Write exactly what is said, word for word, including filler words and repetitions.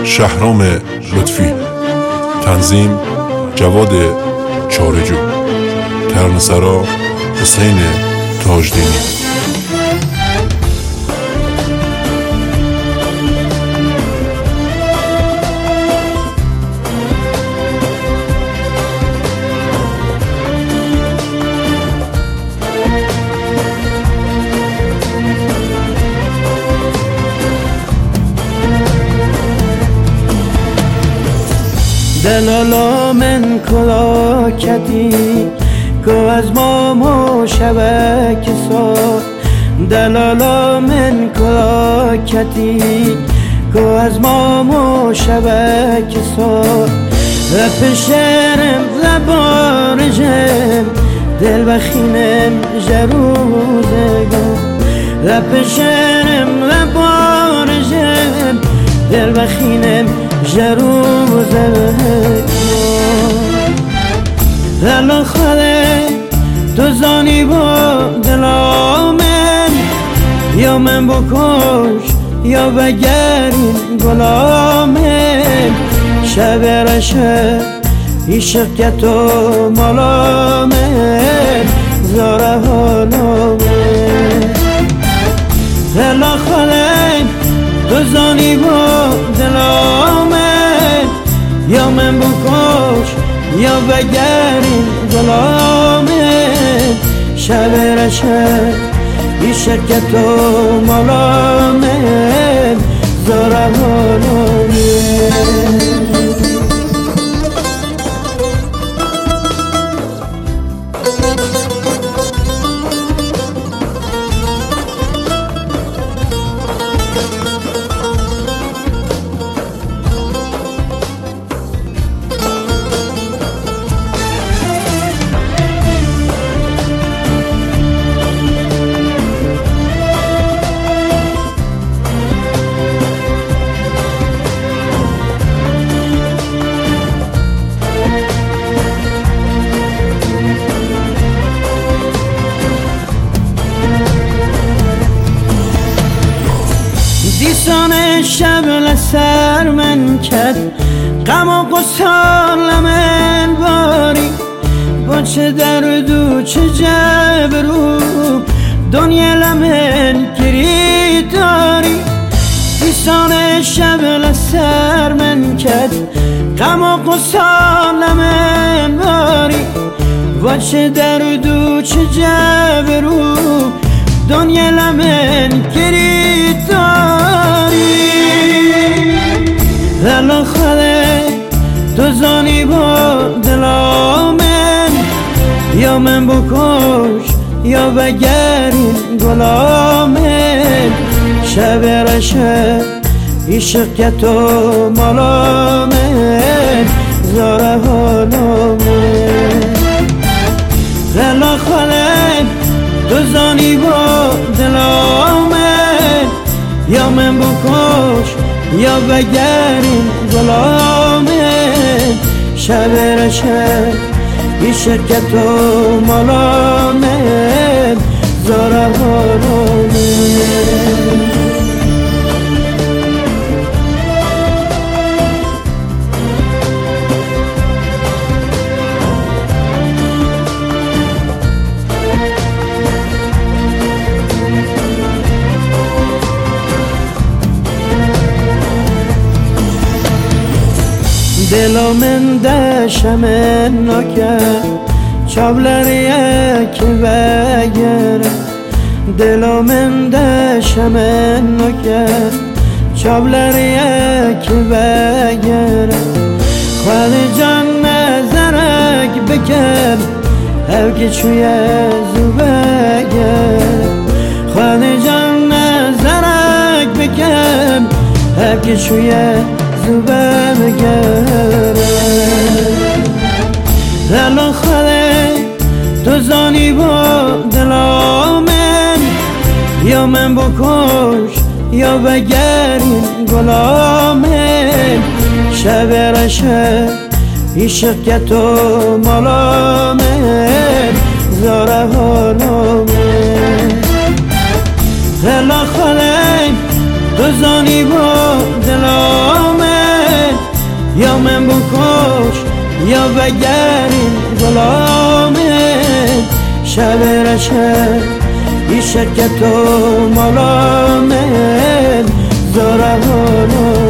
شهرام لطفی. تنظیم جواد چارجو. ترانه‌سرا حسین تاجدینی. دلالا من کلا کدی که از ما مشبک ساد. دلالا من کلا کدی که از ما مشبک ساد. لپشرم لبارجم دل بخینم جروزگم. لپشرم لبارجم دل بخینم جروزگم. دل خاله تو زانی با دلا من، یا من بکش یا بگرین گلا من. شب رشه عشق که تو مالا من، زاره حالا من. دل خاله تو زانی با دلا من، یا من بکش یا بگرین گلا من. شب رشه عشق که تو مالا من، زاره حالا من. دیسان شب لسر من کد، غم و غصال من باری. با چه درد و چه جبرو دنیا لمن گریداری. دیسان شب لسر من کد، غم و غصال من باری. با چه درد و چه جبرو دنیا لمن گریداری. دل خاله تو زانی با دلا من، یا من بکش یا بگرین گلا من. شب رشه عشق که تو مالا من، زاره حالا من. دل خاله تو زانی با دلا من، یا من بکش یا بگرین گلا من. شب رشه عشق که تو مالا من، زاره حالا من. دلا من دشم نکرد چابلریه که بگره. دلا من دشم نکرد چابلریه که بگره. خال جان نزرک بکر او که چوی زو بگره. خال جان نزرک بکر او که چوی زوبه بگره. دل خاله تو زانی با دلا من، یا من بکش یا بگرین گلا من. شب رشه عشق که تو مالا من، زاره حالا من. دل خاله تو زانی با دلا من، یا بگرین غلامت شب رشد ایشه که تو ملامت زره